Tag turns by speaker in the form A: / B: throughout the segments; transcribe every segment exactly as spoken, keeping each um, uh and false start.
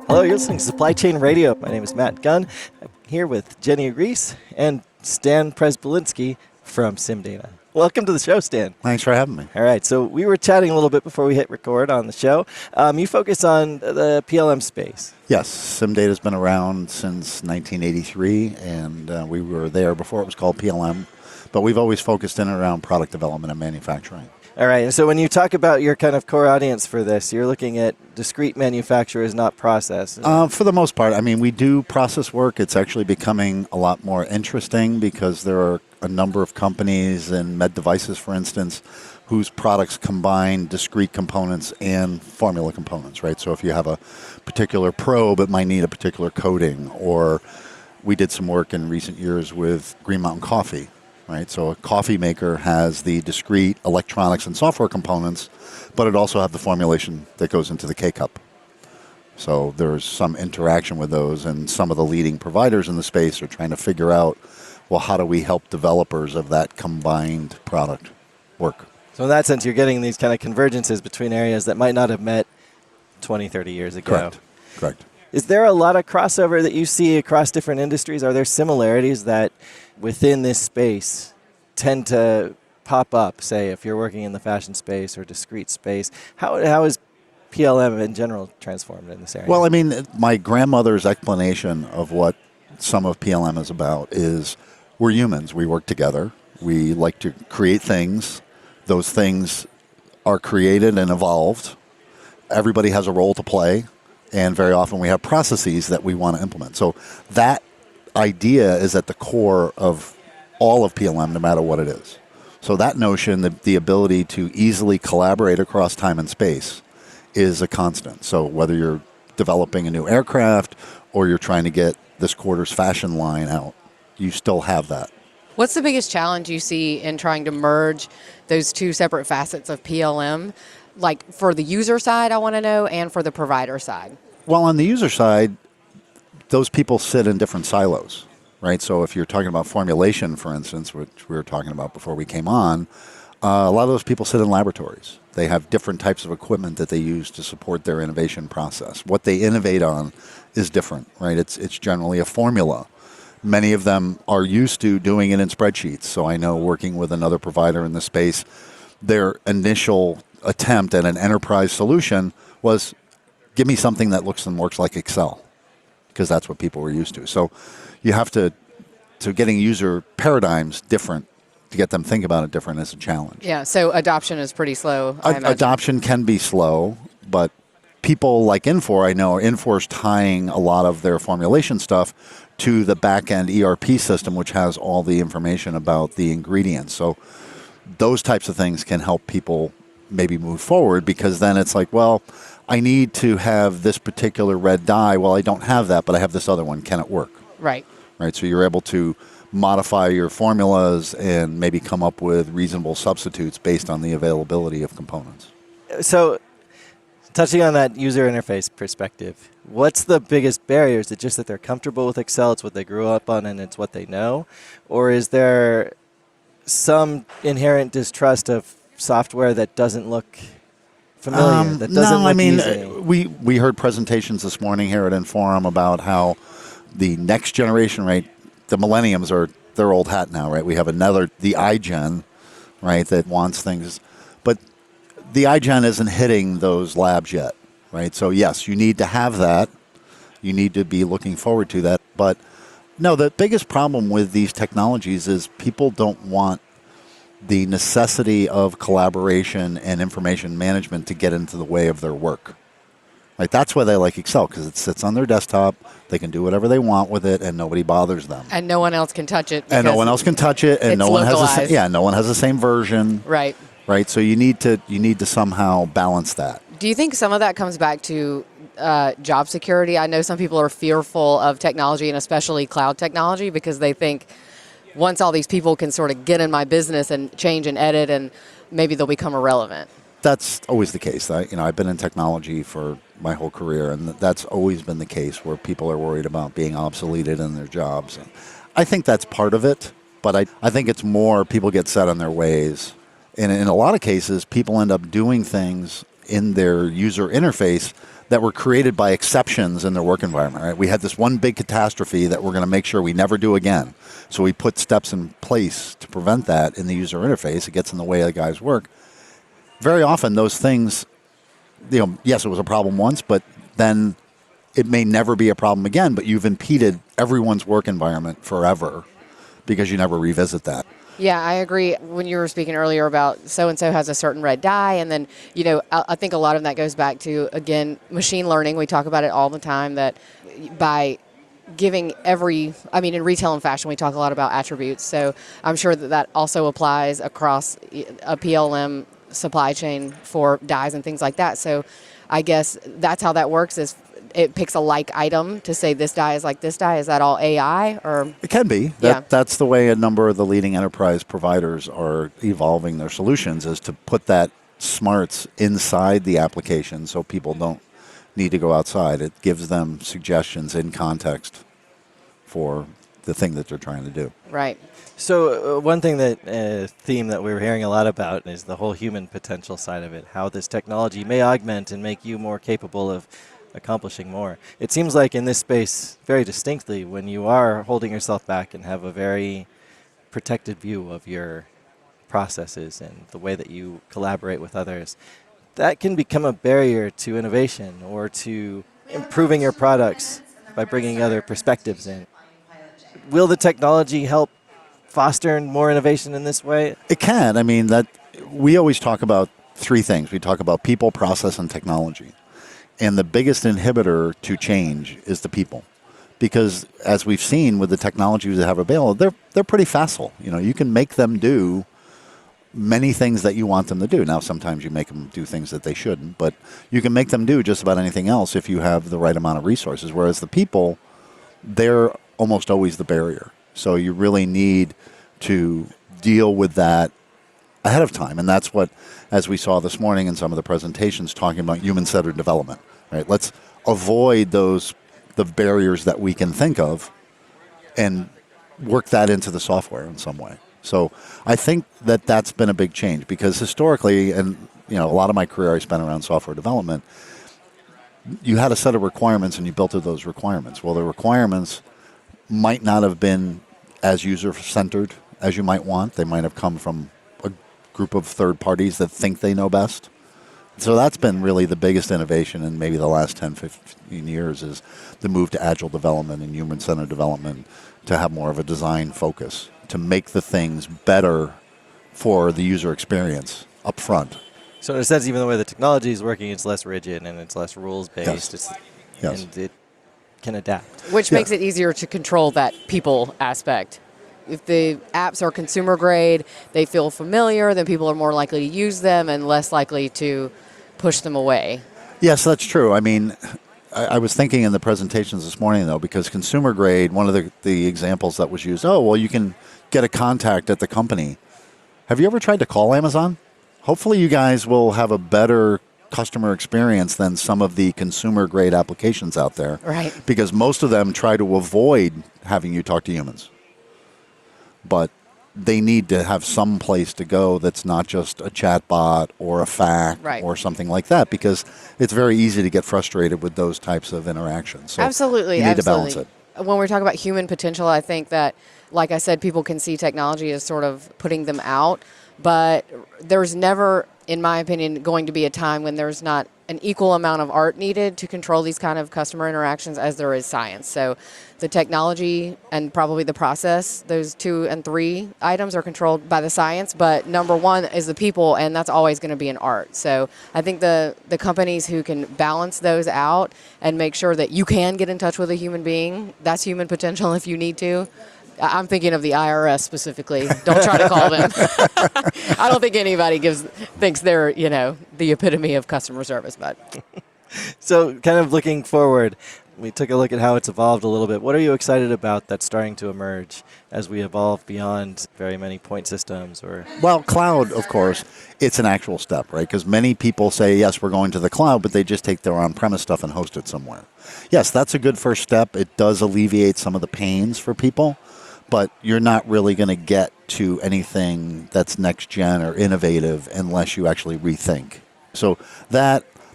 A: Hello, you're listening to Supply Chain Radio. My name is Matt Gunn. I'm here with Jenny Reese and Stan Prespolinski from SimData. Welcome to the show, Stan.
B: Thanks for having me.
A: All right, so we were chatting a little bit before we hit record on the show. Um, you focus on the P L M space.
B: Yes, SimData's been around since nineteen eighty-three, and uh, we were there before it was called P L M, but we've always focused in and around product development and manufacturing.
A: All right, so when you talk about your kind of core audience for this, you're looking at discrete manufacturers, not process.
B: Uh, for the most part, I mean, we do process work. It's actually becoming a lot more interesting because there are a number of companies in med devices, for instance, whose products combine discrete components and formula components, right? So if you have a particular probe, it might need a particular coating, or we did some work in recent years with Green Mountain Coffee. Right, so a coffee maker has the discrete electronics and software components, but it also has the formulation that goes into the K-Cup. So there's some interaction with those, and some of the leading providers in the space are trying to figure out, well, how do we help developers of that combined product work?
A: So in that sense, you're getting these kind of convergences between areas that might not have met twenty, thirty years ago.
B: Correct. Correct.
A: Is there a lot of crossover that you see across different industries? Are there similarities that within this space tend to pop up, say, if you're working in the fashion space or discrete space? How, how is P L M in general transformed in this area?
B: Well, I mean, my grandmother's explanation of what some of P L M is about is we're humans. We work together. We like to create things. Those things are created and evolved. Everybody has a role to play, and very often we have processes that we want to implement. So that idea is at the core of all of P L M, no matter what it is. So that notion, the, the ability to easily collaborate across time and space, is a constant. So whether you're developing a new aircraft or you're trying to get this quarter's fashion line out, you still have that.
C: What's the biggest challenge you see in trying to merge those two separate facets of P L M? Like for the user side, I want to know, and for the provider side? Well,
B: on the user side, those people sit in different silos, right? So if you're talking about formulation, for instance, which we were talking about before we came on, uh, a lot of those people sit in laboratories. They have different types of equipment that they use to support their innovation process. What they innovate on is different, right? It's, it's generally a formula. Many of them are used to doing it in spreadsheets. So I know working with another provider in the space, their initial attempt at an enterprise solution was, give me something that looks and works like Excel, because that's what people were used to. So you have to, so getting user paradigms different to get them think about it different is a challenge.
C: Yeah, so adoption is pretty slow, I
B: Ad- adoption can be slow, but people like Infor, I know, Infor's tying a lot of their formulation stuff to the back-end E R P system, which has all the information about the ingredients. So those types of things can help people maybe move forward, because then it's like, well, I need to have this particular red dye. Well, I don't have that, but I have this other one. Can it work?
C: Right.
B: Right. So you're able to modify your formulas and maybe come up with reasonable substitutes based on the availability of components.
A: So touching on that user interface perspective, what's the biggest barrier? Is it just that they're comfortable with Excel, it's what they grew up on and it's what they know? Or is there some inherent distrust of software that doesn't look familiar,
B: um,
A: that doesn't
B: no,
A: look
B: I mean,
A: easy?
B: we, we heard presentations this morning here at Inforum about how the next generation, right, the millenniums are, they're old hat now, right? We have another, the iGen, right, that wants things. But the iGen isn't hitting those labs yet, right? So yes, you need to have that. You need to be looking forward to that. But no, the biggest problem with these technologies is people don't want the necessity of collaboration and information management to get into the way of their work. Like, that's why they like Excel, because it sits on their desktop. They can do whatever they want with it, and nobody bothers them.
C: And no one else can touch it.
B: And no one else can touch it, and no one has the same, yeah, no one has the same version.
C: Right.
B: Right. So you need to you need to somehow balance that.
C: Do you think some of that comes back to uh, job security? I know some people are fearful of technology, and especially cloud technology, because they think once all these people can sort of get in my business and change and edit, and maybe they'll become irrelevant.
B: That's always the case. I, you know, I've been in technology for my whole career, and that's always been the case, where people are worried about being obsoleted in their jobs. And I think that's part of it, but I, I think it's more people get set on their ways. And in a lot of cases, people end up doing things in their user interface that were created by exceptions in their work environment. Right? We had this one big catastrophe that we're going to make sure we never do again. So we put steps in place to prevent that in the user interface. It gets in the way of the guy's work. Very often those things, you know, yes, it was a problem once, but then it may never be a problem again, but you've impeded everyone's work environment forever because you never revisit that.
C: Yeah, I agree. When you were speaking earlier about so-and-so has a certain red dye, and then, you know, I, I think a lot of that goes back to, again, machine learning. We talk about it all the time, that by giving every, I mean, in retail and fashion, we talk a lot about attributes. So I'm sure that that also applies across a P L M supply chain for dyes and things like that. So I guess that's how that works, is it picks a like item to say this dye is like this dye. Is that all A I? Or
B: it can be. That,
C: yeah.
B: That's the way a number of the leading enterprise providers are evolving their solutions, is to put that smarts inside the application so people don't need to go outside. It gives them suggestions in context for the thing that they're trying to do.
C: Right.
A: So uh, one thing that uh, theme that we were hearing a lot about is the whole human potential side of it, how this technology may augment and make you more capable of accomplishing more. It seems like in this space, very distinctly, when you are holding yourself back and have a very protected view of your processes and the way that you collaborate with others, that can become a barrier to innovation or to improving your products by bringing other perspectives in. Will the technology help foster more innovation in this way?
B: It can. I mean, that we always talk about three things. We talk about people, process, and technology. And the biggest inhibitor to change is the people. Because as we've seen with the technologies that have available, they're they're pretty facile. You know, you can make them do many things that you want them to do. Now, sometimes you make them do things that they shouldn't, but you can make them do just about anything else if you have the right amount of resources. Whereas the people, they're almost always the barrier. So you really need to deal with that ahead of time. And that's what, as we saw this morning in some of the presentations talking about human-centered development, right? Let's avoid those, the barriers that we can think of and work that into the software in some way. So I think that that's been a big change, because historically, and you know, a lot of my career I spent around software development, you had a set of requirements and you built to those requirements. Well, the requirements might not have been as user-centered as you might want. They might have come from a group of third parties that think they know best. So that's been really the biggest innovation in maybe the last ten, fifteen years, is the move to agile development and human-centered development, to have more of a design focus, to make the things better for the user experience up front.
A: So in a sense, even the way the technology is working, it's less rigid and it's less rules-based.
B: Yes.
A: It's,
B: Yes.
A: And it can adapt.
C: Which
B: Yeah.
C: makes it easier to control that people aspect. If the apps are consumer grade, they feel familiar, then people are more likely to use them and less likely to push them away.
B: Yes, that's true. I mean, I, I was thinking in the presentations this morning, though, because consumer grade, one of the, the examples that was used, oh, well, you can get a contact at the company. Have you ever tried to call Amazon? Hopefully you guys will have a better customer experience than some of the consumer grade applications out there.
C: Right.
B: Because most of them try to avoid having you talk to humans. But they need to have some place to go that's not just a chat bot or a fax
C: Right.
B: or something like that, because it's very easy to get frustrated with those types of interactions. So
C: Absolutely.
B: you need
C: absolutely.
B: to balance it.
C: When we're talking about human potential, I think that, like I said, people can see technology as sort of putting them out, but there's never, in my opinion, going to be a time when there's not an equal amount of art needed to control these kind of customer interactions as there is science. So the technology and probably the process, those two and three items are controlled by the science, but number one is the people, and that's always going to be an art. So I think the, the companies who can balance those out and make sure that you can get in touch with a human being, that's human potential if you need to. I- I'm thinking of the I R S specifically. Don't try to call them. I don't think anybody gives thinks they're, you know, the epitome of customer service, but
A: So kind of looking forward, we took a look at how it's evolved a little bit. What are you excited about that's starting to emerge as we evolve beyond very many point systems? Or
B: Well, cloud, of course, it's an actual step, right? Because many people say, yes, we're going to the cloud, but they just take their on-premise stuff and host it somewhere. Yes, that's a good first step. It does alleviate some of the pains for people, but you're not really going to get to anything that's next gen or innovative unless you actually rethink. So that,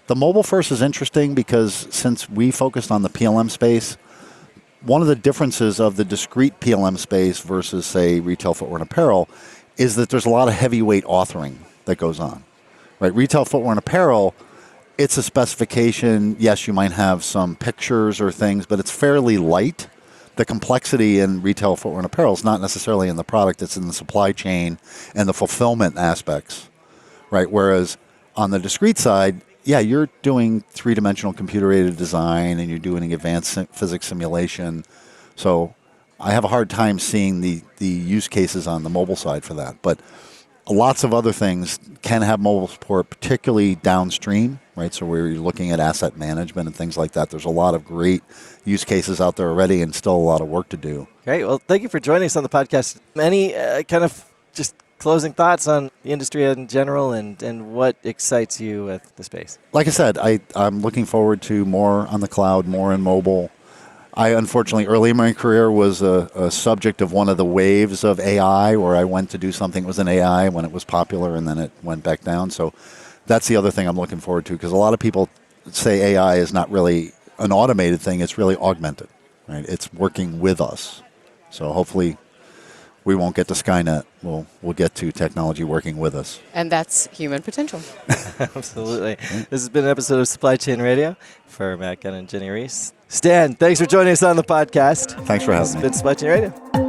B: The mobile first is interesting because since we focused on the P L M space, one of the differences of the discrete P L M space versus, say, retail footwear and apparel is that there's a lot of heavyweight authoring that goes on. Right? Retail footwear and apparel, it's a specification. Yes, you might have some pictures or things, but it's fairly light. The complexity in retail footwear and apparel is not necessarily in the product, it's in the supply chain and the fulfillment aspects. Right? Whereas on the discrete side, yeah, you're doing three-dimensional computer-aided design and you're doing advanced sim- physics simulation. So I have a hard time seeing the, the use cases on the mobile side for that. But lots of other things can have mobile support, particularly downstream, right? So where you're looking at asset management and things like that. There's a lot of great use cases out there already and still a lot of work to do.
A: Great. Well, thank you for joining us on the podcast. Any uh, kind of just closing thoughts on the industry in general and, and what excites you with the space?
B: Like I said, I, I'm looking forward to more on the cloud, more in mobile. I, unfortunately, early in my career was a, a subject of one of the waves of A I where I went to do something that was in A I when it was popular and then it went back down. So that's the other thing I'm looking forward to because a lot of people say A I is not really an automated thing. It's really augmented, right? It's working with us. So hopefully we won't get to Skynet. We'll, we'll get to technology working with us.
C: And that's human potential.
A: Absolutely. This has been an episode of Supply Chain Radio for Matt Gunn and Jenny Reese. Stan, thanks for joining us on the podcast.
B: Thanks for having
A: It's
B: me.
A: been Supply Chain Radio.